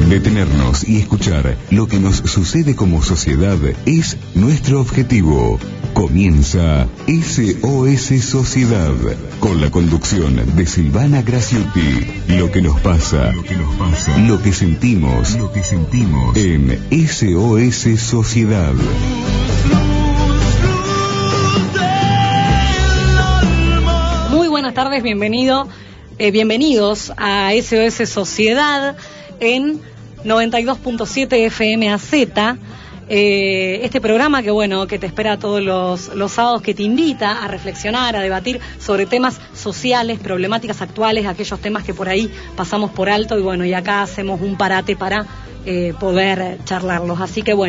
Detenernos y escuchar lo que nos sucede como sociedad es nuestro objetivo. Comienza SOS Sociedad, con la conducción de Silvana Graciotti. Lo que nos pasa, lo que sentimos en SOS Sociedad. Muy buenas tardes, bienvenidos a SOS Sociedad en 92.7 FM AZ. Este programa que te espera todos los sábados, que te invita a reflexionar, a debatir sobre temas sociales, problemáticas actuales, aquellos temas que por ahí pasamos por alto y acá hacemos un parate para poder charlarlos. Así que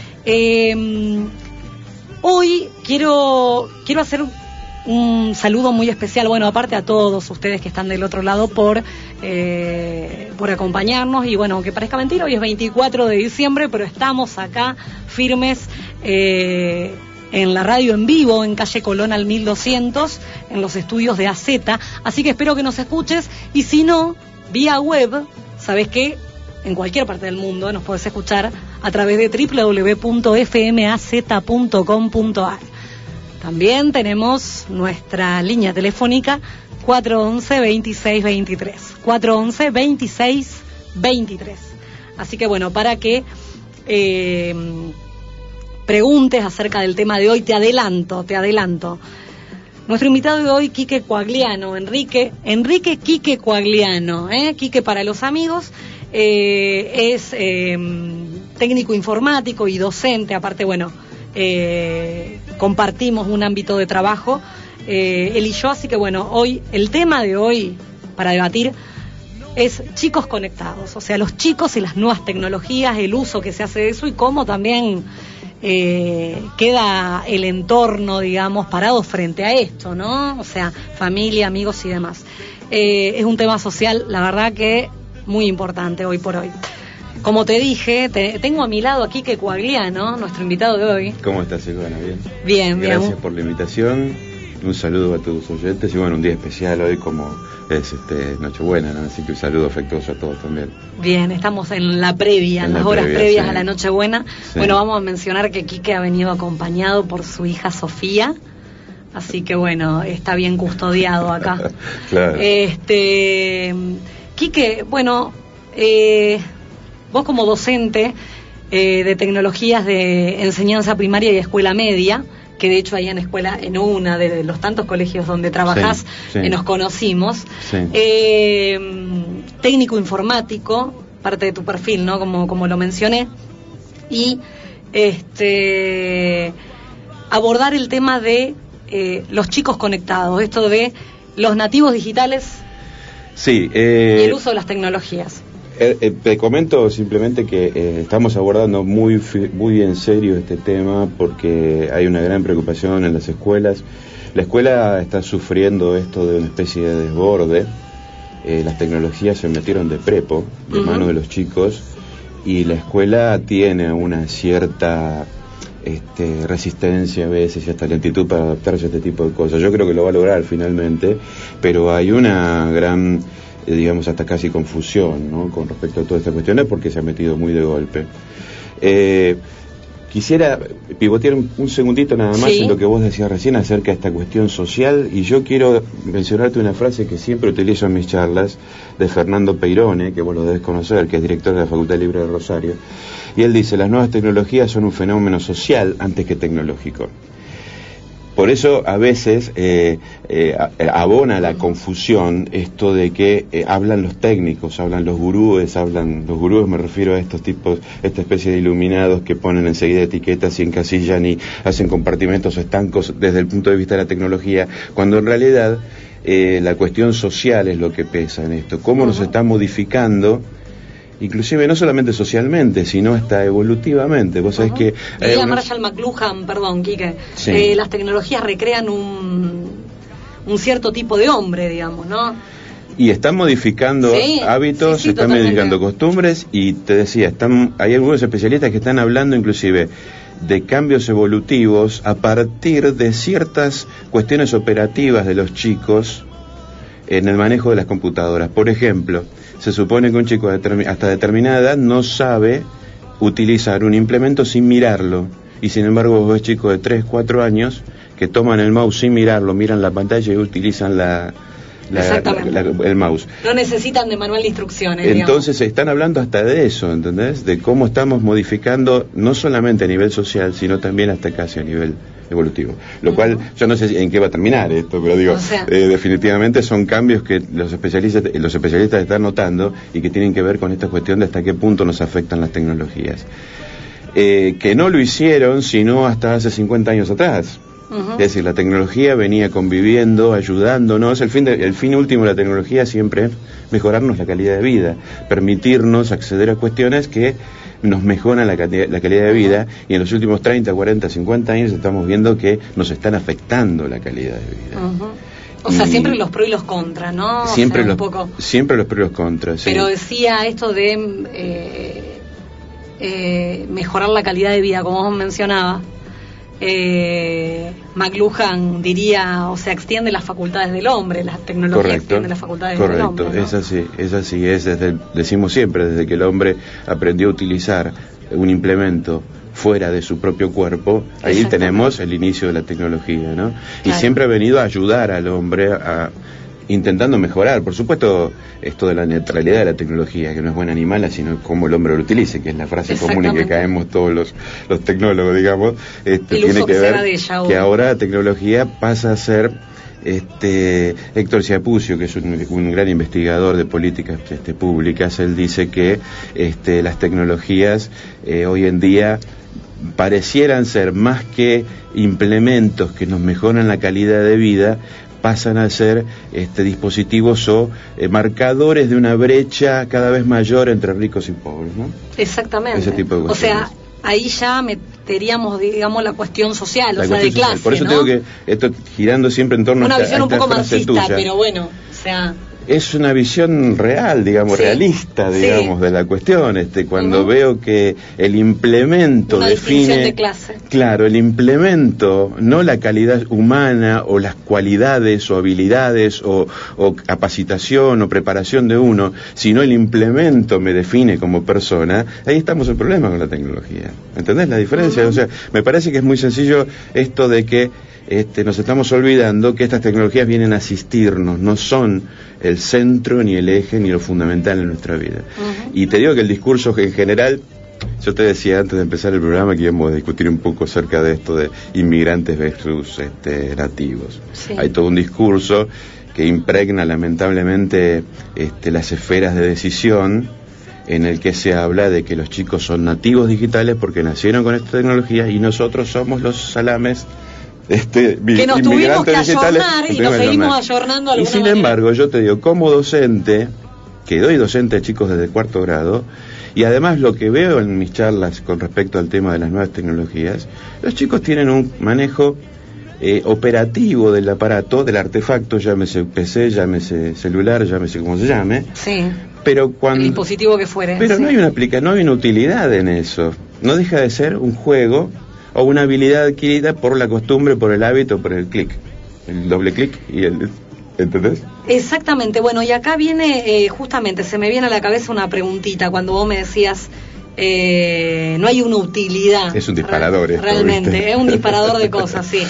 hoy quiero hacer un saludo muy especial, aparte a todos ustedes que están del otro lado por acompañarnos y aunque parezca mentira, hoy es 24 de diciembre, pero estamos acá firmes en la radio en vivo, en calle Colón al 1200, en los estudios de AZ, así que espero que nos escuches, y si no, vía web, ¿sabes qué? En cualquier parte del mundo nos podés escuchar a través de www.fmaz.com.ar. También tenemos nuestra línea telefónica 411-2623. 411-2623. Así que para que preguntes acerca del tema de hoy, te adelanto. Nuestro invitado de hoy, Quique Coagliano, Enrique Quique Coagliano, Quique para los amigos, es técnico informático y docente, aparte compartimos un ámbito de trabajo, él y yo, así que hoy, el tema de hoy para debatir es chicos conectados, o sea, los chicos y las nuevas tecnologías, el uso que se hace de eso y cómo también queda el entorno, parado frente a esto, ¿no? O sea, familia, amigos y demás. Es un tema social, la verdad que muy importante hoy por hoy. Como te dije, tengo a mi lado aquí Quique Coagliano, nuestro invitado de hoy. ¿Cómo estás, Silvana? Bien. Gracias por la invitación. Un saludo a tus oyentes y un día especial hoy como es Nochebuena, ¿no? Así que un saludo afectuoso a todos también. Bien, estamos en la previa, en las horas previas a la Nochebuena. Sí. Vamos a mencionar que Quique ha venido acompañado por su hija Sofía, así que está bien custodiado acá. Claro. Quique, vos como docente de tecnologías de enseñanza primaria y escuela media, que de hecho ahí en una de los tantos colegios donde trabajás, sí. Nos conocimos, sí. Técnico informático, parte de tu perfil, ¿no? Como lo mencioné, y abordar el tema de los chicos conectados, esto de los nativos digitales, sí, y el uso de las tecnologías. Te comento simplemente que estamos abordando muy en serio este tema porque hay una gran preocupación en las escuelas. La escuela está sufriendo esto de una especie de desborde. Las tecnologías se metieron de prepo, de manos de los chicos, y la escuela tiene una cierta resistencia a veces y hasta lentitud para adaptarse a este tipo de cosas. Yo creo que lo va a lograr finalmente, pero hay una gran hasta casi confusión, ¿no? Con respecto a todas estas cuestiones porque se ha metido muy de golpe. Quisiera pivotear un segundito nada más, sí, en lo que vos decías recién acerca de esta cuestión social, y yo quiero mencionarte una frase que siempre utilizo en mis charlas de Fernando Peirone, que vos lo debes conocer, que es director de la Facultad Libre de Rosario, y él dice: las nuevas tecnologías son un fenómeno social antes que tecnológico. Por eso a veces abona la confusión esto de que hablan los técnicos, hablan los gurúes, me refiero a estos tipos, esta especie de iluminados que ponen enseguida etiquetas y encasillan y hacen compartimentos estancos desde el punto de vista de la tecnología, cuando en realidad la cuestión social es lo que pesa en esto, cómo nos está modificando, inclusive no solamente socialmente, sino hasta evolutivamente. Vos sabés que... Marshall McLuhan, perdón, Quique, sí. Las tecnologías recrean un cierto tipo de hombre, digamos, ¿no? Y están modificando hábitos, están totalmente modificando costumbres, y te decía, hay algunos especialistas que están hablando inclusive de cambios evolutivos a partir de ciertas cuestiones operativas de los chicos en el manejo de las computadoras. Por ejemplo, se supone que un chico hasta determinada edad no sabe utilizar un implemento sin mirarlo, y sin embargo vos ves chicos de 3, 4 años que toman el mouse sin mirarlo, miran la pantalla y utilizan el mouse. No necesitan de manual de instrucciones. Entonces se están hablando hasta de eso, ¿entendés? De cómo estamos modificando no solamente a nivel social, sino también hasta casi a nivel evolutivo. Lo cual, yo no sé en qué va a terminar esto, pero digo, definitivamente son cambios que los especialistas están notando y que tienen que ver con esta cuestión de hasta qué punto nos afectan las tecnologías. Que no lo hicieron sino hasta hace 50 años atrás. Es decir, la tecnología venía conviviendo, ayudándonos. El fin último de la tecnología siempre es mejorarnos la calidad de vida, permitirnos acceder a cuestiones que nos mejoran la calidad de vida, y en los últimos 30, 40, 50 años estamos viendo que nos están afectando la calidad de vida. O sea, siempre los pros y los contras, ¿no? Siempre, siempre los pros y los contras, sí. Pero decía esto de mejorar la calidad de vida, como vos mencionabas. McLuhan diría, o sea, extiende las facultades del hombre, la tecnología extiende las facultades del hombre. Correcto, es así, decimos siempre, desde que el hombre aprendió a utilizar un implemento fuera de su propio cuerpo, ahí tenemos el inicio de la tecnología, ¿no? Y siempre ha venido a ayudar al hombre intentando mejorar, por supuesto, esto de la neutralidad de la tecnología, que no es buena ni mala, sino cómo el hombre lo utilice, que es la frase común en que caemos todos los tecnólogos, digamos. Tiene que ver que ahora la tecnología pasa a ser Héctor Ciapucio, que es un gran investigador de políticas públicas. Él dice que las tecnologías hoy en día parecieran ser más que implementos que nos mejoran la calidad de vida, pasan a ser dispositivos o marcadores de una brecha cada vez mayor entre ricos y pobres, ¿no? Exactamente. Ese tipo de cuestiones. O sea, ahí ya meteríamos, digamos, la cuestión social, de clase, Por eso ¿no? digo que esto girando siempre en torno a una visión un poco marxista, tuya. Pero bueno, o sea... Es una visión real, digamos, realista, digamos, de la cuestión. Cuando veo que el implemento define, de clase. Claro, el implemento, no la calidad humana o las cualidades o habilidades o capacitación o preparación de uno, sino el implemento me define como persona. Ahí estamos el problema con la tecnología. ¿Entendés la diferencia? O sea, me parece que es muy sencillo esto de que nos estamos olvidando que estas tecnologías vienen a asistirnos, no son el centro, ni el eje, ni lo fundamental en nuestra vida. Y te digo que el discurso en general, yo te decía antes de empezar el programa que íbamos a discutir un poco acerca de esto de inmigrantes versus nativos. Hay todo un discurso que impregna lamentablemente las esferas de decisión, en el que se habla de que los chicos son nativos digitales porque nacieron con esta tecnología y nosotros somos los salames que nos tuvimos que ayornar y nos seguimos ayornando alguna manera. Y sin embargo, yo te digo, como docente, que doy docente a chicos desde 4º grado, y además lo que veo en mis charlas con respecto al tema de las nuevas tecnologías, los chicos tienen un manejo operativo del aparato, del artefacto, llámese PC, llámese celular, llámese como se llame. Sí. Pero cuando, el dispositivo que fuere. Pero no hay una utilidad en eso. No deja de ser un juego o una habilidad adquirida por la costumbre, por el hábito, por el clic, el doble clic y el... ¿Entendés? Exactamente. Bueno, y acá viene, justamente, se me viene a la cabeza una preguntita cuando vos me decías, no hay una utilidad. Es un disparador esto, realmente, ¿viste? Es un disparador de cosas, sí.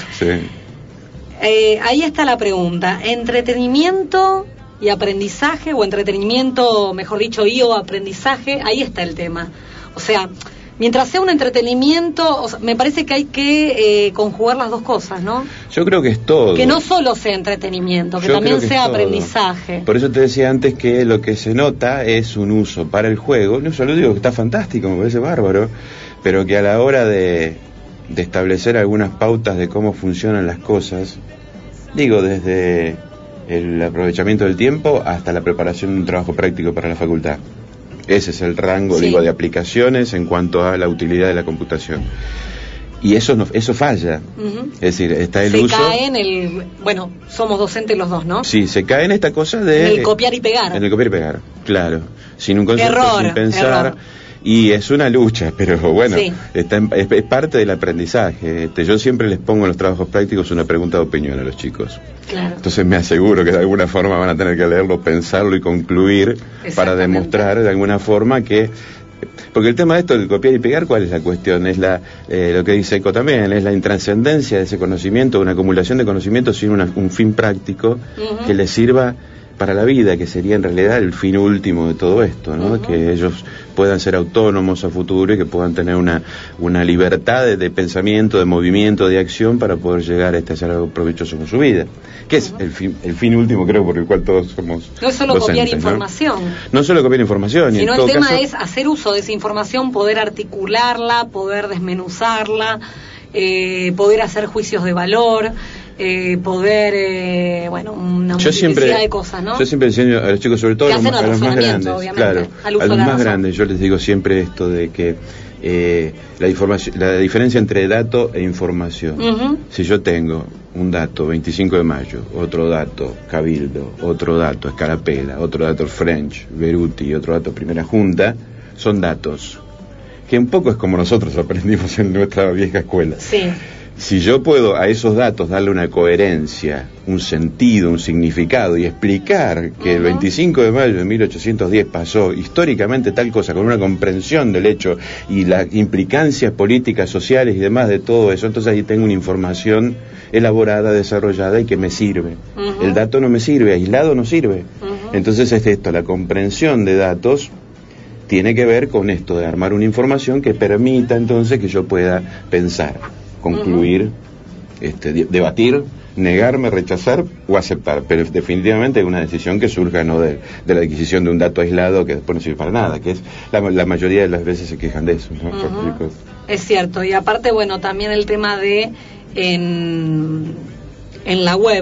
Ahí está la pregunta, ¿entretenimiento y aprendizaje, o entretenimiento, mejor dicho, o aprendizaje? Ahí está el tema. O sea... Mientras sea un entretenimiento, me parece que hay que conjugar las dos cosas, ¿no? Yo creo que es todo. Que no solo sea entretenimiento, que también sea aprendizaje. Por eso te decía antes que lo que se nota es un uso para el juego. No solo digo que está fantástico, me parece bárbaro, pero que a la hora de establecer algunas pautas de cómo funcionan las cosas, digo, desde el aprovechamiento del tiempo hasta la preparación de un trabajo práctico para la facultad. Ese es el rango, digo, de aplicaciones en cuanto a la utilidad de la computación. Y eso falla. Es decir, está el uso... Se cae en el... Bueno, somos docentes los dos, ¿no? Sí, se cae en esta cosa de... En el copiar y pegar. En el copiar y pegar, claro. Sin un concepto, sin pensar. Y es una lucha, pero bueno, sí. Es parte del aprendizaje. Yo siempre les pongo en los trabajos prácticos una pregunta de opinión a los chicos. Claro. Entonces me aseguro que de alguna forma van a tener que leerlo, pensarlo y concluir para demostrar de alguna forma que... Porque el tema de esto de copiar y pegar, ¿cuál es la cuestión? Es lo que dice Eco también, es la intrascendencia de ese conocimiento, una acumulación de conocimiento sin un fin práctico que les sirva para la vida, que sería en realidad el fin último de todo esto, ¿no? Que ellos puedan ser autónomos a futuro y que puedan tener una libertad de pensamiento, de movimiento, de acción para poder llegar a hacer algo provechoso con su vida, que es el fin último, creo, por el cual todos somos no es solo docentes, copiar información, no solo copiar información, sino el tema es hacer uso de esa información, poder articularla, poder desmenuzarla, poder hacer juicios de valor, poder, una multiplicidad de cosas, ¿no? Yo siempre enseño a los chicos, sobre todo a los más grandes, claro, a los más grandes, yo les digo siempre esto de que la diferencia entre dato e información. Si yo tengo un dato 25 de mayo, otro dato Cabildo, otro dato Escarapela, otro dato French, Beruti, otro dato Primera Junta, son datos que un poco es como nosotros aprendimos en nuestra vieja escuela. Sí. Si yo puedo a esos datos darle una coherencia, un sentido, un significado y explicar que el 25 de mayo de 1810 pasó históricamente tal cosa, con una comprensión del hecho y las implicancias políticas, sociales y demás de todo eso, entonces ahí tengo una información elaborada, desarrollada y que me sirve. El dato no me sirve, aislado no sirve. Entonces es esto, la comprensión de datos tiene que ver con esto de armar una información que permita entonces que yo pueda pensar, concluir, debatir, negarme, rechazar o aceptar, pero definitivamente es una decisión que surja no de la adquisición de un dato aislado que después no sirve para nada, que es la mayoría de las veces se quejan de eso, ¿no? Es cierto, y aparte, también el tema de en la web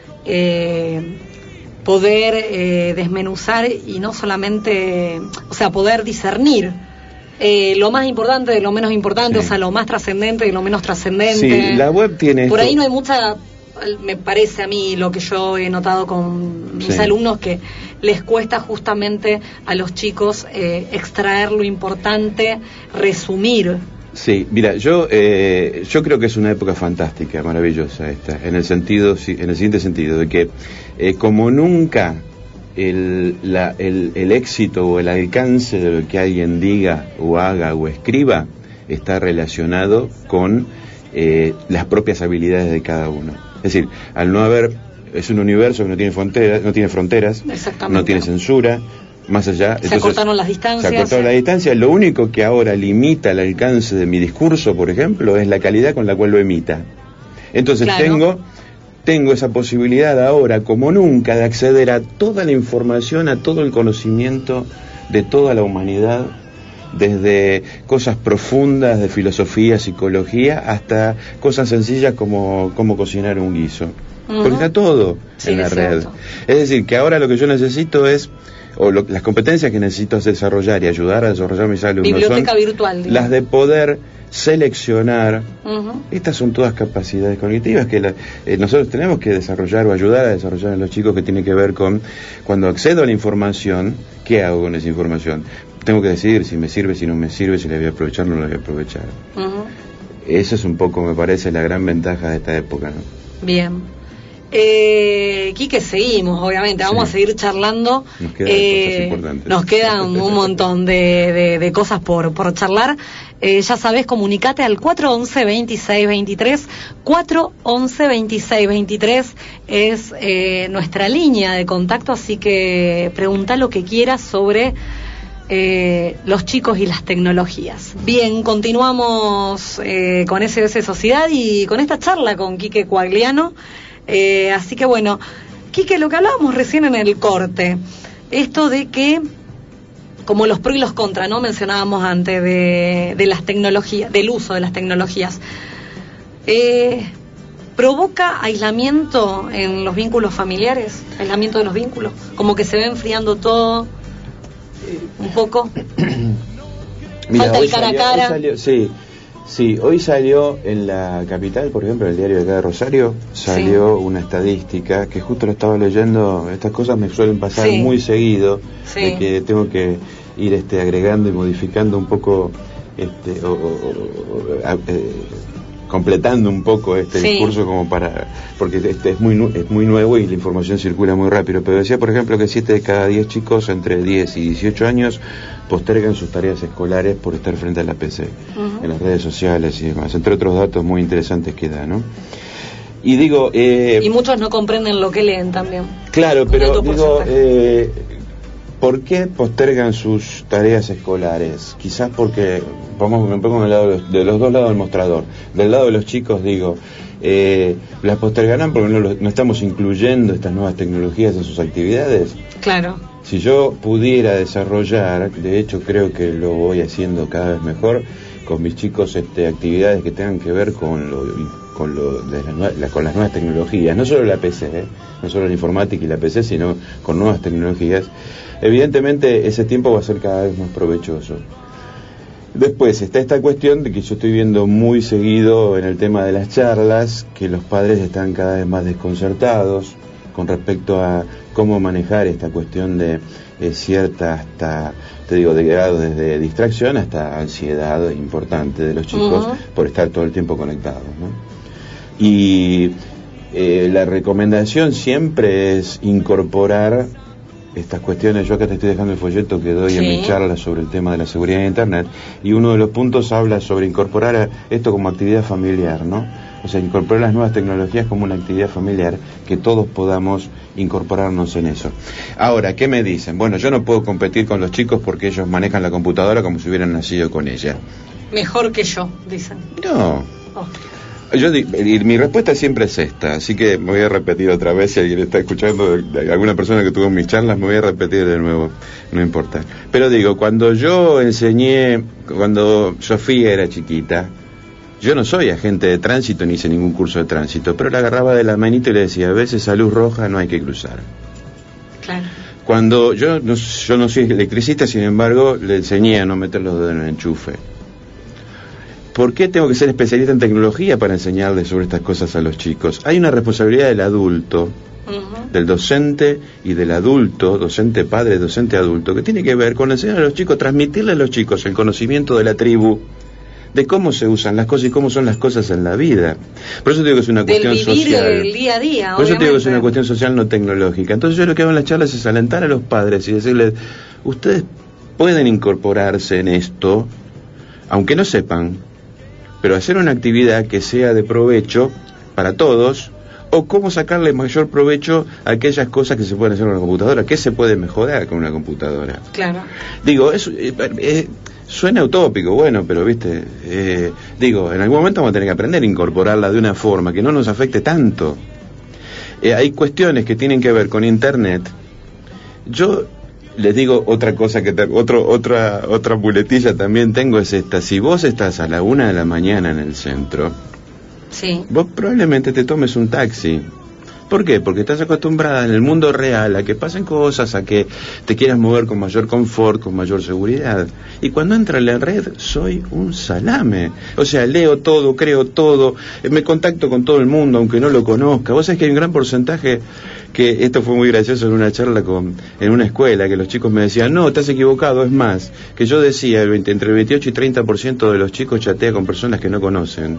poder desmenuzar y no solamente, poder discernir lo más importante de lo menos importante, lo más trascendente de lo menos trascendente. Sí, la web tiene por ahí no hay mucha, me parece a mí, lo que yo he notado con mis alumnos, que les cuesta justamente a los chicos extraer lo importante, resumir. Sí, mira, yo creo que es una época fantástica, maravillosa esta, en el siguiente sentido, de que como nunca el éxito o el alcance de lo que alguien diga o haga o escriba está relacionado con las propias habilidades de cada uno. Es decir, al no haber, es un universo que no tiene fronteras, no tiene censura, más allá. Se acortaron las distancias. Se acortaron las distancias. Lo único que ahora limita el alcance de mi discurso, por ejemplo, es la calidad con la cual lo emita. Entonces tengo esa posibilidad ahora, como nunca, de acceder a toda la información, a todo el conocimiento de toda la humanidad, desde cosas profundas de filosofía, psicología, hasta cosas sencillas como cocinar un guiso. Porque está todo en la red. Cierto. Es decir, que ahora lo que yo necesito es, las competencias que necesito desarrollar y ayudar a desarrollar mis alumnos, biblioteca son virtual, digamos, las de poder seleccionar. Estas son todas capacidades cognitivas que nosotros tenemos que desarrollar o ayudar a desarrollar en los chicos, que tiene que ver con cuando accedo a la información, ¿qué hago con esa información? Tengo que decidir si me sirve, si no me sirve, si la voy a aprovechar o no la voy a aprovechar. Esa es un poco, me parece, la gran ventaja de esta época, ¿no? Bien. Quique, seguimos, obviamente, vamos a seguir charlando. Nos quedan cosas importantes. Nos quedan un montón de cosas por charlar. Ya sabés, comunicate al 411-2623. 411-2623 es nuestra línea de contacto, así que preguntá lo que quieras sobre los chicos y las tecnologías. Bien, continuamos con SOS Sociedad y con esta charla con Quique Quagliano. Así que Quique, lo que hablábamos recién en el corte, esto de que, como los pros y los contras, ¿no? Mencionábamos antes de las tecnologías, del uso de las tecnologías, ¿provoca aislamiento en los vínculos familiares? Aislamiento de los vínculos, como que se va enfriando todo un poco. Mira, falta el cara a cara. Sí, hoy salió en la capital, por ejemplo, en el diario de acá de Rosario, salió una estadística que justo lo estaba leyendo. Estas cosas me suelen pasar muy seguido, de que tengo que ir agregando y modificando un poco, completando un poco discurso como para, porque es muy nuevo y la información circula muy rápido, pero decía por ejemplo que 7 de cada 10 chicos entre 10 y 18 años postergan sus tareas escolares por estar frente a la PC, en las redes sociales y demás, entre otros datos muy interesantes que da, ¿no? Y digo... y muchos no comprenden lo que leen también. Claro, pero digo... ¿por qué postergan sus tareas escolares? Quizás porque, me pongo de los dos lados del mostrador. Del lado de los chicos, digo, las postergarán porque no estamos incluyendo estas nuevas tecnologías en sus actividades. Claro. Si yo pudiera desarrollar, de hecho creo que lo voy haciendo cada vez mejor, con mis chicos actividades que tengan que ver con las nuevas tecnologías, no solo la PC, no solo la informática y la PC, sino con nuevas tecnologías, evidentemente ese tiempo va a ser cada vez más provechoso. Después está esta cuestión de que yo estoy viendo muy seguido en el tema de las charlas, que los padres están cada vez más desconcertados con respecto a cómo manejar esta cuestión de cierta, hasta, te digo, de grado desde distracción hasta ansiedad importante de los chicos por estar todo el tiempo conectados, ¿no? Y la recomendación siempre es incorporar estas cuestiones. Yo acá te estoy dejando el folleto que doy en mi charla sobre el tema de la seguridad de Internet, y uno de los puntos habla sobre incorporar esto como actividad familiar, ¿no? O sea, incorporar las nuevas tecnologías como una actividad familiar, que todos podamos incorporarnos en eso. Ahora, ¿qué me dicen? Bueno, yo no puedo competir con los chicos porque ellos manejan la computadora como si hubieran nacido con ella. Mejor que yo, dicen. No. Mi respuesta siempre es esta, así que me voy a repetir otra vez. Si alguien está escuchando, alguna persona que tuvo mis charlas, me voy a repetir de nuevo, no importa. Pero digo, cuando Sofía era chiquita, yo no soy agente de tránsito ni hice ningún curso de tránsito, pero la agarraba de la manito y le decía, a veces a luz roja no hay que cruzar. Claro. Cuando yo no soy electricista, sin embargo, le enseñé a no meter los dedos en el enchufe. ¿Por qué tengo que ser especialista en tecnología para enseñarles sobre estas cosas a los chicos? Hay una responsabilidad del adulto, del docente y del adulto, docente padre, docente adulto, que tiene que ver con enseñar a los chicos, transmitirle a los chicos el conocimiento de la tribu, de cómo se usan las cosas y cómo son las cosas en la vida. Por eso digo que es una cuestión social. Del día a día, por eso digo que es una cuestión social, no tecnológica. Entonces yo lo que hago en las charlas es alentar a los padres y decirles, ustedes pueden incorporarse en esto, aunque no sepan, pero hacer una actividad que sea de provecho para todos, o cómo sacarle mayor provecho a aquellas cosas que se pueden hacer con una computadora. ¿Qué se puede mejorar con una computadora? Claro. Digo, suena utópico, bueno, pero viste, digo, en algún momento vamos a tener que aprender a incorporarla de una forma que no nos afecte tanto. Hay cuestiones que tienen que ver con Internet. Yo les digo otra cosa, otra muletilla también tengo, es esta: si vos estás a la 1 de la mañana en el centro, vos probablemente te tomes un taxi. ¿Por qué? Porque estás acostumbrada en el mundo real a que pasen cosas, a que te quieras mover con mayor confort, con mayor seguridad. Y cuando entra en la red, soy un salame. O sea, leo todo, creo todo, me contacto con todo el mundo, aunque no lo conozca. Vos sabés que hay un gran porcentaje, que esto fue muy gracioso en una charla en una escuela, que los chicos me decían, no, estás equivocado. Es más, que yo decía, entre el 28 y 30% de los chicos chatea con personas que no conocen.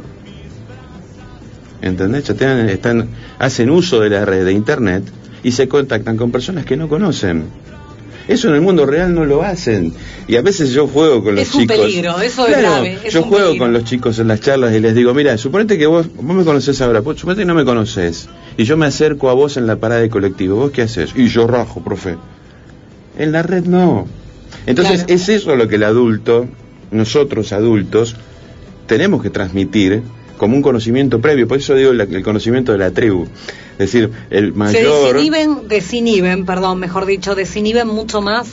¿Entendés? Chatean, hacen uso de la red de Internet y se contactan con personas que no conocen. Eso en el mundo real no lo hacen. Y a veces yo juego con los chicos. Es un peligro, eso es grave. Yo juego con los chicos en las charlas y les digo, mira, suponete que vos me conocés ahora, suponete que no me conocés, y yo me acerco a vos en la parada de colectivo, ¿vos qué haces? Y yo rajo, profe. En la red no. Entonces es eso lo que el adulto, nosotros adultos, tenemos que transmitir como un conocimiento previo. Por eso digo el conocimiento de la tribu. Es decir, el mayor... desinhiben mucho más.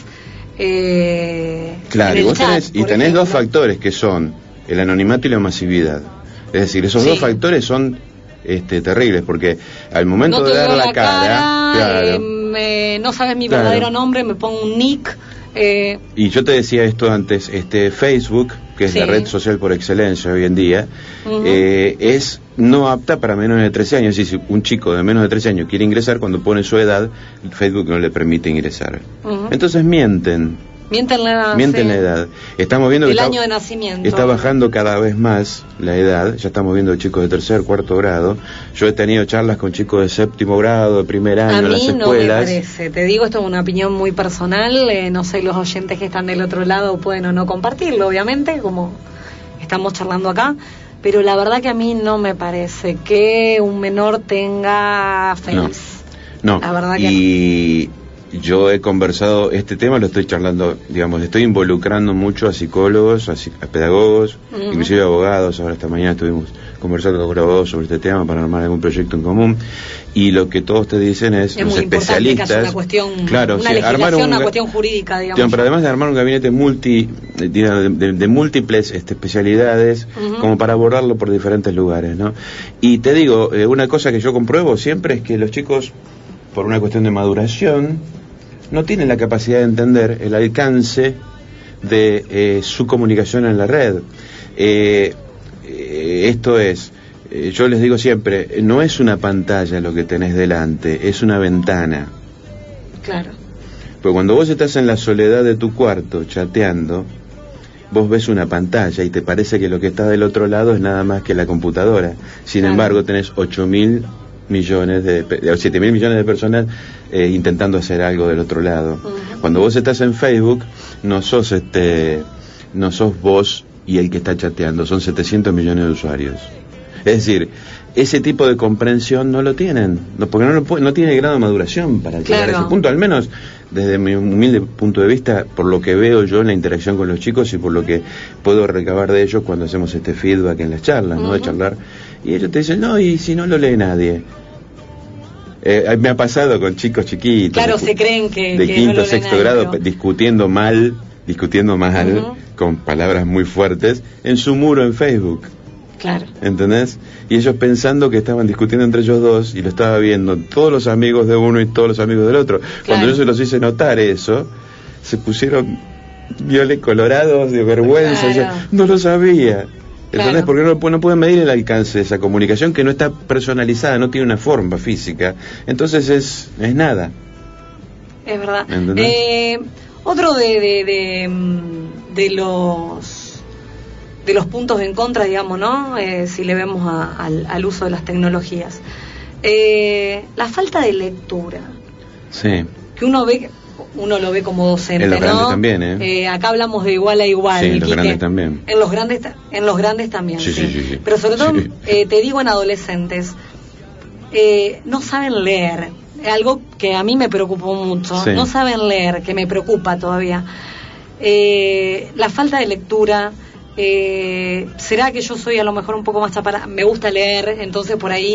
Claro, y vos tenés dos factores que son el anonimato y la masividad. Es decir, esos dos factores son terribles, porque al momento de dar la cara, no sabes mi verdadero nombre, me pongo un nick. Y yo te decía esto antes, Facebook, que es la red social por excelencia hoy en día, es no apta para menores de 13 años. Es decir, si un chico de menos de 13 años quiere ingresar, cuando pone su edad, Facebook no le permite ingresar. Entonces mienten Mienten la edad. Mienten la edad. Estamos viendo el año de nacimiento. Está bajando cada vez más la edad. Ya estamos viendo chicos de 3er, 4º grado. Yo he tenido charlas con chicos de 7º grado, de primer año en las escuelas. A mí no me parece. Te digo, esto es una opinión muy personal. No sé, los oyentes que están del otro lado pueden o no compartirlo, obviamente, como estamos charlando acá. Pero la verdad que a mí no me parece que un menor tenga face. No. La verdad que y yo he conversado, este tema lo estoy charlando, digamos, estoy involucrando mucho a psicólogos, a pedagogos, inclusive a abogados. Ahora esta mañana estuvimos conversando con abogados sobre este tema para armar algún proyecto en común, y lo que todos te dicen es los especialistas, que haya una cuestión, claro, una legislación, una cuestión jurídica, digamos. Pero además de armar un gabinete de múltiples especialidades, como para abordarlo por diferentes lugares, ¿no? Y te digo, una cosa que yo compruebo siempre es que los chicos, por una cuestión de maduración, no tienen la capacidad de entender el alcance de su comunicación en la red. Esto es, yo les digo siempre, no es una pantalla lo que tenés delante, es una ventana. Claro. Pero cuando vos estás en la soledad de tu cuarto chateando, vos ves una pantalla y te parece que lo que está del otro lado es nada más que la computadora. Sin embargo, tenés 8.000 millones 7.000 millones de personas intentando hacer algo del otro lado. Cuando vos estás en Facebook, no sos vos y el que está chateando, son 700 millones de usuarios. Es decir, ese tipo de comprensión no lo tienen, porque no tiene grado de maduración para llegar a ese punto, al menos desde mi humilde punto de vista, por lo que veo yo en la interacción con los chicos y por lo que puedo recabar de ellos cuando hacemos este feedback en las charlas, ¿no? De charlar, y ellos te dicen, no, y si no lo lee nadie. Me ha pasado con chicos chiquitos, claro, se creen que de quinto, no lo sexto leen grado, nadie, discutiendo mal, con palabras muy fuertes, en su muro en Facebook. Claro. ¿Entendés? Y ellos pensando que estaban discutiendo entre ellos dos, y lo estaba viendo todos los amigos de uno y todos los amigos del otro. Claro. Cuando yo se los hice notar eso, se pusieron colorados de vergüenza. Claro. No lo sabía. ¿Entendés? Claro. Porque no pueden medir el alcance de esa comunicación que no está personalizada, no tiene una forma física. Entonces es nada. Es verdad. Otro de los puntos en contra, digamos, ¿no? Si le vemos al uso de las tecnologías. La falta de lectura. Sí. Que uno lo ve como docente, en los grandes ¿no? También, acá hablamos de igual a igual. Sí, en los grandes también. En los grandes también, sí. Pero sobre todo, te digo, en adolescentes, no saben leer. Algo que a mí me preocupó mucho. Sí. No saben leer, que me preocupa todavía. La falta de lectura. ¿Será que yo soy a lo mejor un poco más chaparra? Me gusta leer, entonces por ahí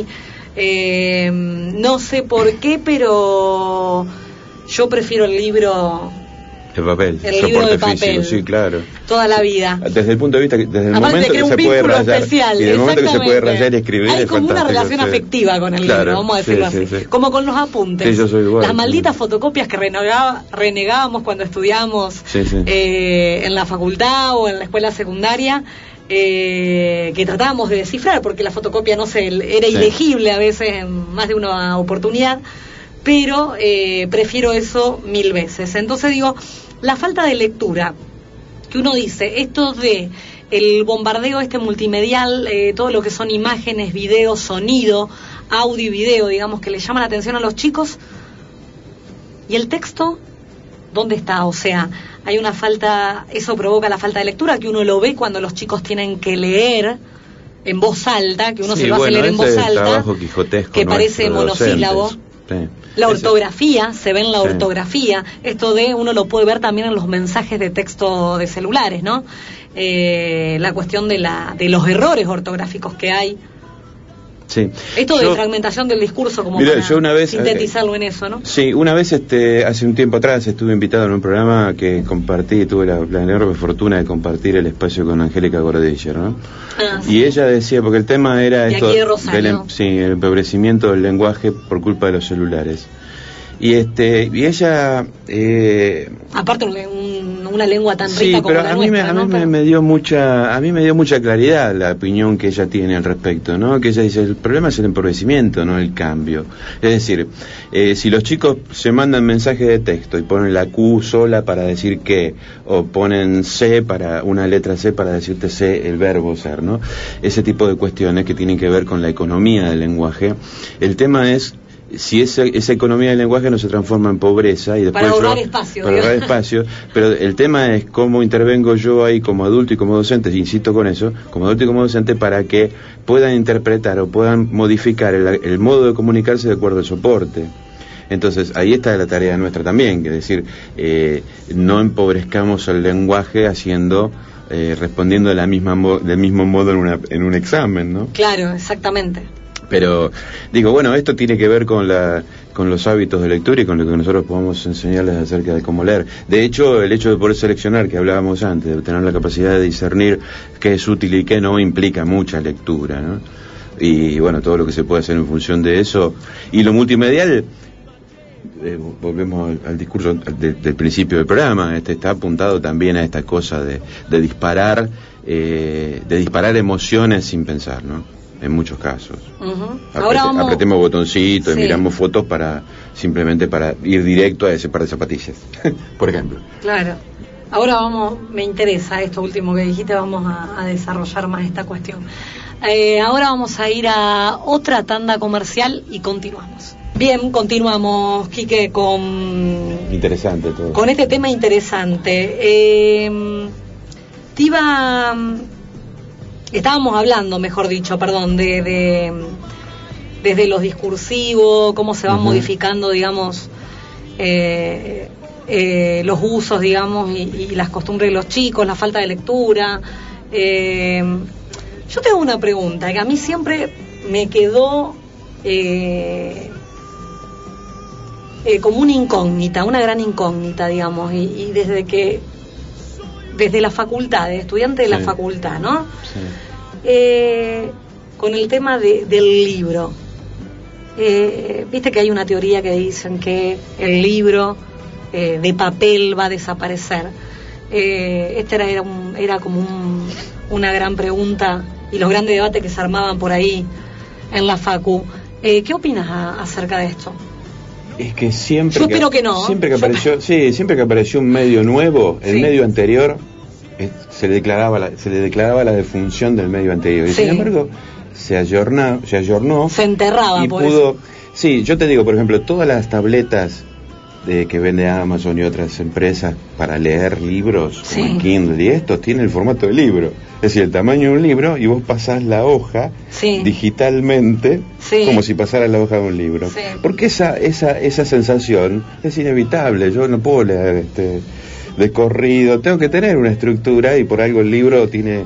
no sé por qué, pero yo prefiero el libro de papel, el libro de papel, físico, sí, claro. Toda la vida. Desde el punto de vista, desde el aparte momento que se puede rayar, especial, y desde el momento que se puede rayar y escribir, hay es como fantástico, una relación afectiva con el libro, vamos a decirlo así. Como con los apuntes. Sí, yo soy igual, las malditas fotocopias que renegábamos cuando estudiamos en la facultad o en la escuela secundaria. Que tratábamos de descifrar porque la fotocopia era ilegible a veces en más de una oportunidad, pero prefiero eso 1000 veces. Entonces digo, la falta de lectura, que uno dice, esto de el bombardeo multimedial, todo lo que son imágenes, videos, sonido, audio y video, digamos, que le llama la atención a los chicos, y el texto, ¿dónde está? O sea, hay una falta, eso provoca la falta de lectura, que uno lo ve cuando los chicos tienen que leer en voz alta, que uno se lo hace leer en voz alta, que parece monosílabo. La ortografía, se ve en la ortografía, esto uno lo puede ver también en los mensajes de texto de celulares, ¿no? La cuestión de los errores ortográficos que hay. Sí. Esto de fragmentación del discurso, como para yo una vez, sintetizarlo en eso, ¿no? Sí, una vez hace un tiempo atrás estuve invitado en un programa que compartí, tuve la enorme fortuna de compartir el espacio con Angélica Gordilcher, ¿no? Y ella decía, porque el tema era esto del el empobrecimiento del lenguaje por culpa de los celulares. Y ella aparte una lengua tan rica como la nuestra, ¿no? A mí me dio mucha claridad la opinión que ella tiene al respecto, ¿no? Que ella dice, el problema es el empobrecimiento, no el cambio. Es decir, si los chicos se mandan mensajes de texto y ponen la Q sola para decir que, o ponen C para una letra C para decirte C, el verbo ser, ¿no? Ese tipo de cuestiones que tienen que ver con la economía del lenguaje. El tema es si esa economía del lenguaje no se transforma en pobreza y después para ahorrar espacio, pero el tema es cómo intervengo yo ahí como adulto y como docente, insisto con eso, como adulto y como docente, para que puedan interpretar o puedan modificar el modo de comunicarse de acuerdo al soporte. Entonces ahí está la tarea nuestra también, que es decir, no empobrezcamos el lenguaje respondiendo del mismo modo en un examen, ¿no? Claro, exactamente. Pero digo, bueno, esto tiene que ver con los hábitos de lectura y con lo que nosotros podemos enseñarles acerca de cómo leer. De hecho, el hecho de poder seleccionar, que hablábamos antes, de tener la capacidad de discernir qué es útil y qué no, implica mucha lectura, ¿no? Y bueno, todo lo que se puede hacer en función de eso. Y lo multimedial, volvemos al discurso del principio del programa, está apuntado también a esta cosa de disparar emociones sin pensar, ¿no? En muchos casos. Uh-huh. Apretemos botoncitos sí. Y miramos fotos simplemente para ir directo a ese par de zapatillas, por ejemplo. Claro. Ahora me interesa esto último que dijiste, vamos a desarrollar más esta cuestión. Ahora vamos a ir a otra tanda comercial y continuamos. Bien, continuamos, Quique, interesante todo. Con este tema interesante. Estábamos hablando, mejor dicho, desde los discursivos, cómo se van modificando, digamos, los usos, digamos, y las costumbres de los chicos, la falta de lectura. Yo tengo una pregunta que a mí siempre me quedó como una incógnita, una gran incógnita, digamos, y desde la facultad, de estudiante de la facultad, ¿no? Sí. Con el tema del libro. Viste que hay una teoría que dicen que el libro de papel va a desaparecer. Esta era como una gran pregunta y los grandes debates que se armaban por ahí en la facu. ¿Qué opinas acerca de esto? Es que siempre... Yo espero que no. Siempre que apareció un medio nuevo, el medio anterior se le declaraba la defunción del medio anterior. Y sin embargo, se ayornó. Se enterraba, y pudo... Sí, yo te digo, por ejemplo, todas las tabletas que vende Amazon y otras empresas para leer libros, como el Kindle y estos, tienen el formato de libro. Es decir, el tamaño de un libro, y vos pasás la hoja digitalmente, como si pasara la hoja de un libro. Sí. Porque esa sensación es inevitable. Yo no puedo leer de corrido, tengo que tener una estructura, y por algo el libro tiene...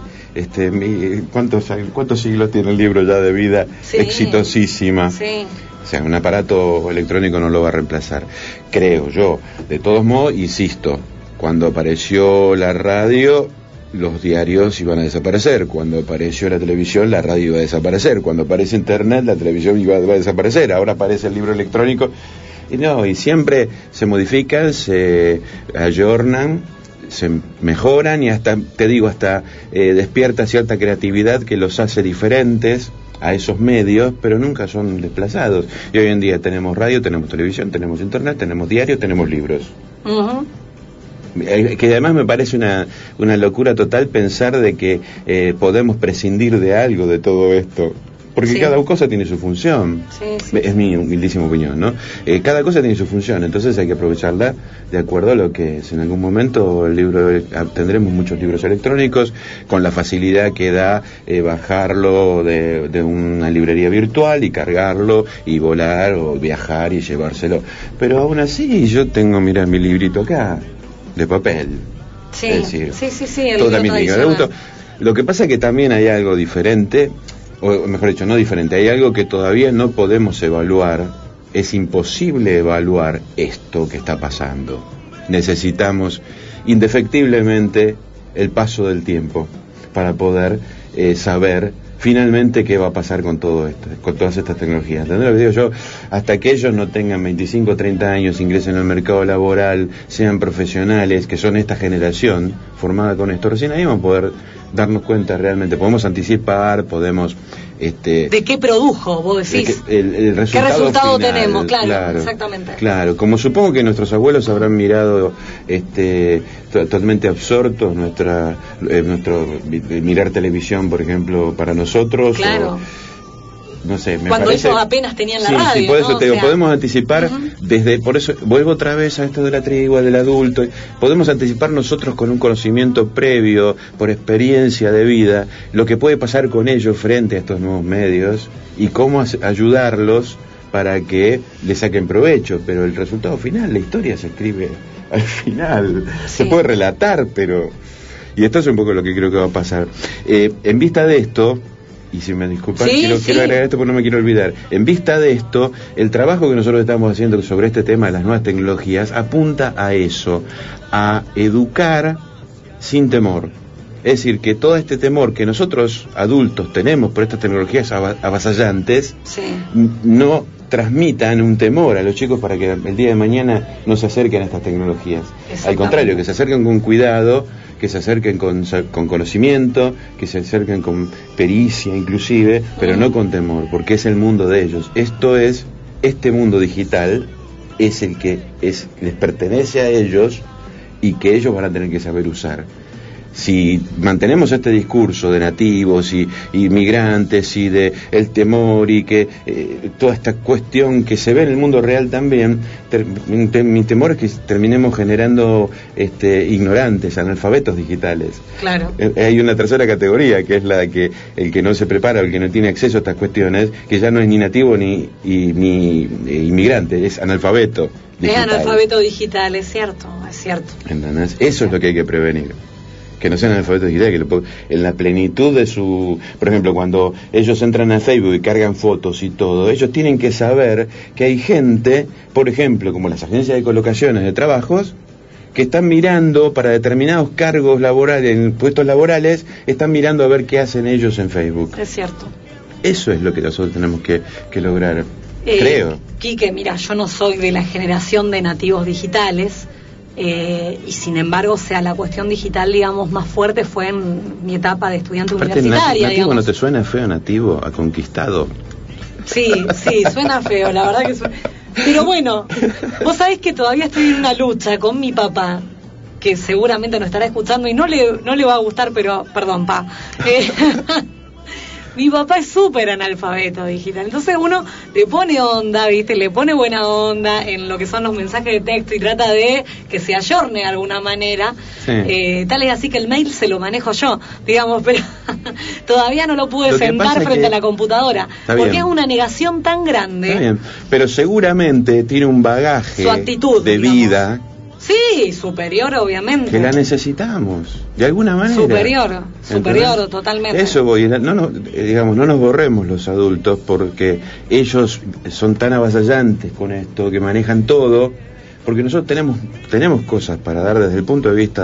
¿Cuántos siglos tiene el libro ya de vida exitosísima? Sí. O sea, un aparato electrónico no lo va a reemplazar, creo yo. De todos modos, insisto, cuando apareció la radio, los diarios iban a desaparecer. Cuando apareció la televisión, la radio iba a desaparecer. Cuando aparece internet, la televisión va a desaparecer. Ahora aparece el libro electrónico. Y siempre se modifican, se ayornan, se mejoran, y hasta despierta cierta creatividad que los hace diferentes a esos medios, pero nunca son desplazados. Y hoy en día tenemos radio, tenemos televisión, tenemos internet, tenemos diario, tenemos libros. Uh-huh. Que además me parece una locura total pensar de que podemos prescindir de algo de todo esto. Porque cada cosa tiene su función. Es mi humildísima opinión, ¿no? Cada cosa tiene su función, entonces hay que aprovecharla de acuerdo a lo que es. En algún momento tendremos muchos libros electrónicos, con la facilidad que da bajarlo de una librería virtual y cargarlo y volar o viajar y llevárselo. Pero aún así yo tengo, mira, mi librito acá, de papel. Sí, es decir, el todo también me gustó. Lo que pasa es que también hay algo diferente, o mejor dicho, no diferente, hay algo que todavía no podemos evaluar. Es imposible evaluar esto que está pasando. Necesitamos indefectiblemente el paso del tiempo para poder saber finalmente qué va a pasar con todo esto, con todas estas tecnologías. ¿Entendés lo que digo yo? Hasta que ellos no tengan 25 o 30 años, ingresen al mercado laboral, sean profesionales, que son esta generación formada con esto, recién ahí vamos a poder darnos cuenta realmente, podemos anticipar, podemos... ¿De qué produjo, vos decís? El resultado ¿Qué resultado final, tenemos? Claro, exactamente. Claro, como supongo que nuestros abuelos habrán mirado totalmente absortos nuestro mirar televisión, por ejemplo, para nosotros. Claro. No sé, cuando parece... ellos apenas tenían la radio. Sí, por eso ¿no? te digo, podemos anticipar por eso vuelvo otra vez a esto de la tregua del adulto, podemos anticipar nosotros con un conocimiento previo, por experiencia de vida, lo que puede pasar con ellos frente a estos nuevos medios y cómo ayudarlos para que le saquen provecho, pero el resultado final, la historia se escribe al final, se puede relatar, pero... Y esto es un poco lo que creo que va a pasar. En vista de esto, y si me disculpan, quiero agregar esto porque no me quiero olvidar. En vista de esto, el trabajo que nosotros estamos haciendo sobre este tema de las nuevas tecnologías apunta a eso, a educar sin temor. Es decir, que todo este temor que nosotros adultos tenemos por estas tecnologías avasallantes, no transmitan un temor a los chicos para que el día de mañana no se acerquen a estas tecnologías. Al contrario, que se acerquen con cuidado, que se acerquen con conocimiento, que se acerquen con pericia inclusive, pero no con temor, porque es el mundo de ellos. Este mundo digital es el que les pertenece a ellos y que ellos van a tener que saber usar. Si mantenemos este discurso de nativos y migrantes y de el temor y que toda esta cuestión que se ve en el mundo real también, mi temor es que terminemos generando ignorantes, analfabetos digitales. Claro. Hay una tercera categoría que es la de que el que no se prepara, el que no tiene acceso a estas cuestiones, que ya no es ni nativo ni inmigrante, es analfabeto digital. Es analfabeto digital, es cierto. ¿Entendés? Eso es lo que hay que prevenir. Que no sean analfabetos digitales, que en la plenitud de su... Por ejemplo, cuando ellos entran a Facebook y cargan fotos y todo, ellos tienen que saber que hay gente, por ejemplo, como las agencias de colocaciones de trabajos, que están mirando para determinados cargos laborales, en puestos laborales, están mirando a ver qué hacen ellos en Facebook. Es cierto. Eso es lo que nosotros tenemos que lograr, creo. Quique, mira, yo no soy de la generación de nativos digitales, y sin embargo, la cuestión digital, digamos, más fuerte fue en mi etapa de estudiante universitaria. ¿Nativo no te suena feo, nativo, a conquistado? Sí, suena feo, la verdad que suena. Pero bueno, vos sabés que todavía estoy en una lucha con mi papá, que seguramente nos estará escuchando y no le va a gustar, pero perdón, pa. Mi papá es súper analfabeto digital, entonces uno le pone onda, ¿viste? Le pone buena onda en lo que son los mensajes de texto y trata de que se ayorne de alguna manera. Tal es así que el mail se lo manejo yo, digamos, pero todavía no lo pude sentar frente a la computadora, porque es una negación tan grande. Está bien, pero seguramente tiene un bagaje de vida. Sí, superior obviamente. Que la necesitamos, de alguna manera. Superior, totalmente. Eso voy, no nos borremos los adultos porque ellos son tan avasallantes con esto, que manejan todo, porque nosotros tenemos cosas para dar desde el punto de vista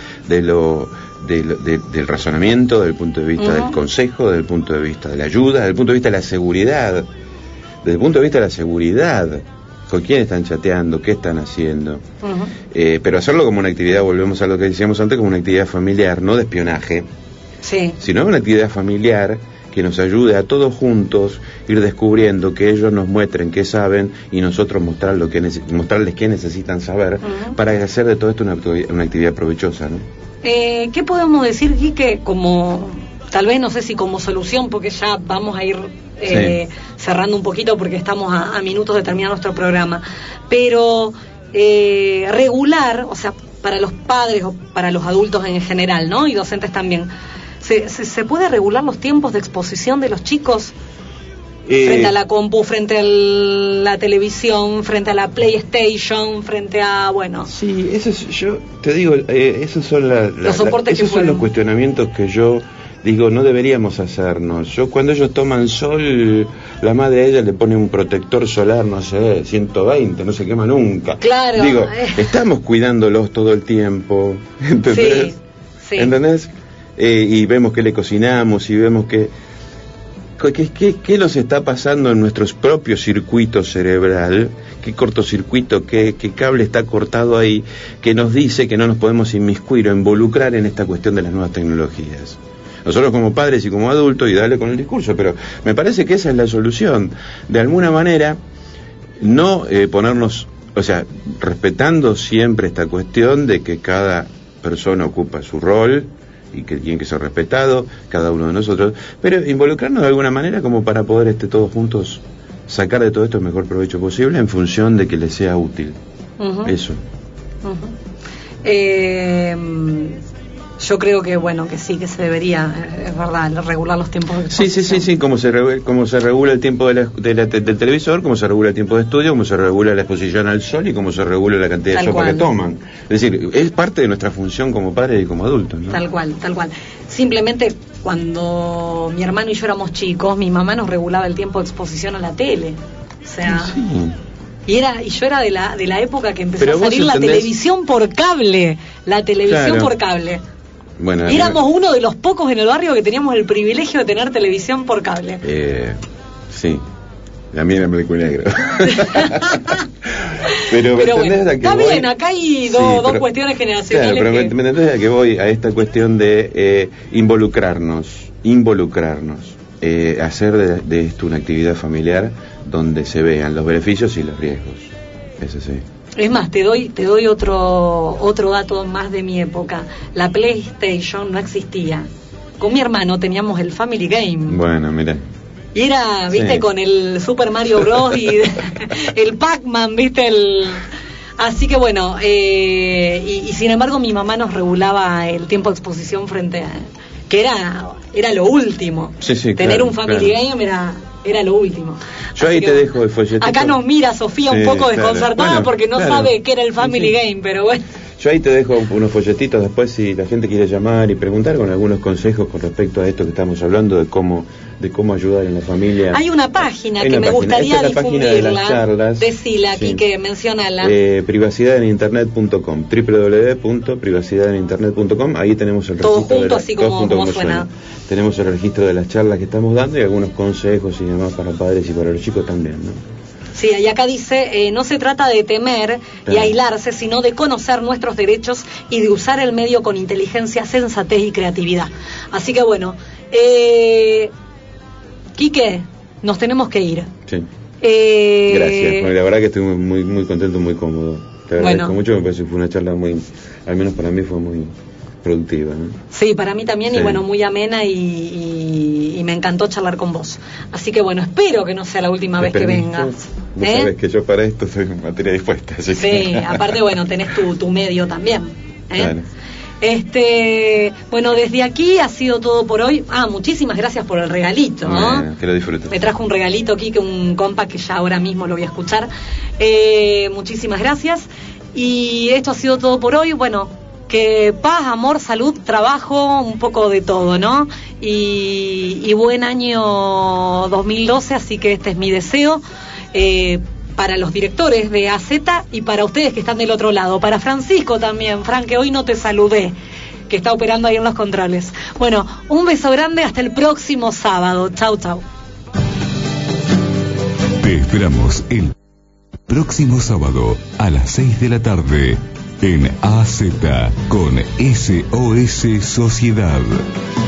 del razonamiento, desde el punto de vista del consejo, desde el punto de vista de la ayuda, desde el punto de vista de la seguridad, desde el punto de vista de la seguridad. ¿Con quién están chateando? ¿Qué están haciendo? Pero hacerlo como una actividad, volvemos a lo que decíamos antes, como una actividad familiar, no de espionaje, sino una actividad familiar que nos ayude a todos juntos ir descubriendo, que ellos nos muestren qué saben y nosotros mostrarles qué necesitan saber para hacer de todo esto una actividad provechosa, ¿no? ¿Qué podemos decir, Quique, como, tal vez no sé si como solución, porque ya vamos a ir cerrando un poquito porque estamos a minutos de terminar nuestro programa, pero regular, o sea, para los padres o para los adultos en general, ¿no? Y docentes también, ¿se puede regular los tiempos de exposición de los chicos frente a la compu, frente a la televisión, frente a la PlayStation, frente a, Sí, yo te digo, esos son los soportes esos son los cuestionamientos que yo digo, no deberíamos hacernos. Cuando ellos toman sol, la madre de ella le pone un protector solar, no sé, 120, no se quema nunca. Claro. Digo, estamos cuidándolos todo el tiempo, ¿entendés? Sí. ¿Entendés? Y vemos que le cocinamos y vemos que... ¿Qué nos está pasando en nuestros propios circuitos cerebral? ¿Qué cortocircuito, qué cable está cortado ahí que nos dice que no nos podemos inmiscuir o involucrar en esta cuestión de las nuevas tecnologías? Nosotros como padres y como adultos, y darle con el discurso, pero me parece que esa es la solución. De alguna manera, no ponernos, o sea, respetando siempre esta cuestión de que cada persona ocupa su rol y que tiene que ser respetado, cada uno de nosotros, pero involucrarnos de alguna manera como para poder todos juntos sacar de todo esto el mejor provecho posible en función de que les sea útil. Eso. Yo creo que que sí, que se debería, es verdad, regular los tiempos de exposición. Sí, como se regula el tiempo del televisor, como se regula el tiempo de estudio, como se regula la exposición al sol y como se regula la cantidad de sopa que toman. Es decir, es parte de nuestra función como padres y como adultos, ¿no? Tal cual. Simplemente cuando mi hermano y yo éramos chicos, mi mamá nos regulaba el tiempo de exposición a la tele. O sea... Sí. Y yo era de la época que empezó a salir la televisión por cable. La televisión por cable. Bueno, éramos uno de los pocos en el barrio que teníamos el privilegio de tener televisión por cable. Sí, la mía era blanco y negro. pero bueno, está bien, acá hay dos cuestiones generacionales. Claro, pero me entendés a que voy a esta cuestión de involucrarnos, hacer de esto una actividad familiar donde se vean los beneficios y los riesgos. Eso sí. Es más, te doy otro dato más de mi época. La PlayStation no existía. Con mi hermano teníamos el Family Game. Bueno, mira. Y era, viste, con el Super Mario Bros. Y el Pac-Man, viste, Así que bueno, y sin embargo mi mamá nos regulaba el tiempo de exposición frente a... que era lo último. Tener un Family Game era lo último. Yo ahí te dejo el folletito. Acá nos mira Sofía un poco desconcertada porque no sabe qué era el Family Game, pero bueno. Yo ahí te dejo unos folletitos después si la gente quiere llamar y preguntar con algunos consejos con respecto a esto que estamos hablando de cómo ayudar en la familia. Hay una página que me gustaría difundirla. De las charlas. Decila aquí, que menciónala. Privacidadeninternet.com, www.privacidadeninternet.com. Ahí tenemos el registro. Todo junto, así como suena. Tenemos el registro de las charlas que estamos dando y algunos consejos y demás para padres y para los chicos también, ¿no? Sí, y acá dice, no se trata de temer y aislarse, sino de conocer nuestros derechos y de usar el medio con inteligencia, sensatez y creatividad. Así que bueno, Quique, nos tenemos que ir. Sí. Gracias, la verdad que estoy muy, muy contento, muy cómodo. Te agradezco mucho, me parece que fue una charla al menos para mí fue muy productiva, ¿no? Sí, para mí también, y bueno, muy amena y me encantó charlar con vos. Así que bueno, espero que no sea la última vez que vengas. Vos sabés que yo para esto soy materia dispuesta. Así que... aparte bueno, tenés tu medio también. Claro. Bueno, desde aquí ha sido todo por hoy. Muchísimas gracias por el regalito, ¿no? Que lo disfrutes. Me trajo un regalito aquí, que un compa que ya ahora mismo lo voy a escuchar. Muchísimas gracias. Y esto ha sido todo por hoy. Bueno, que paz, amor, salud, trabajo, un poco de todo, ¿no? Y buen año 2012, así que este es mi deseo. Para los directores de AZ y para ustedes que están del otro lado. Para Francisco también, Fran, que hoy no te saludé, que está operando ahí en los controles. Bueno, un beso grande, hasta el próximo sábado. Chau, chau. Te esperamos el próximo sábado a las 6 de la tarde en AZ con SOS Sociedad.